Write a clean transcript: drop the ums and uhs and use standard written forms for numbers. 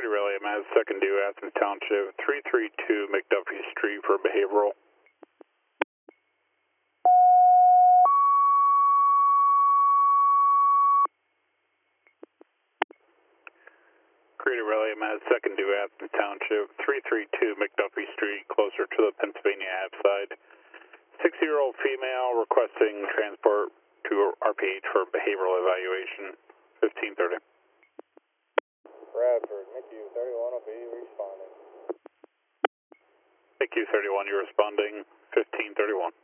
Creator Rally, I'm at 2nd due, Athens Township, 332 McDuffie Street for behavioral. Creator Rally, I'm at 2nd due, Athens Township, 332 McDuffie Street, closer to the Pennsylvania Ave side. 60-year-old female requesting transport to RPH for behavioral evaluation, 1530. Bradford, NICU 31 will be responding. NICU 31, you're responding, 1531.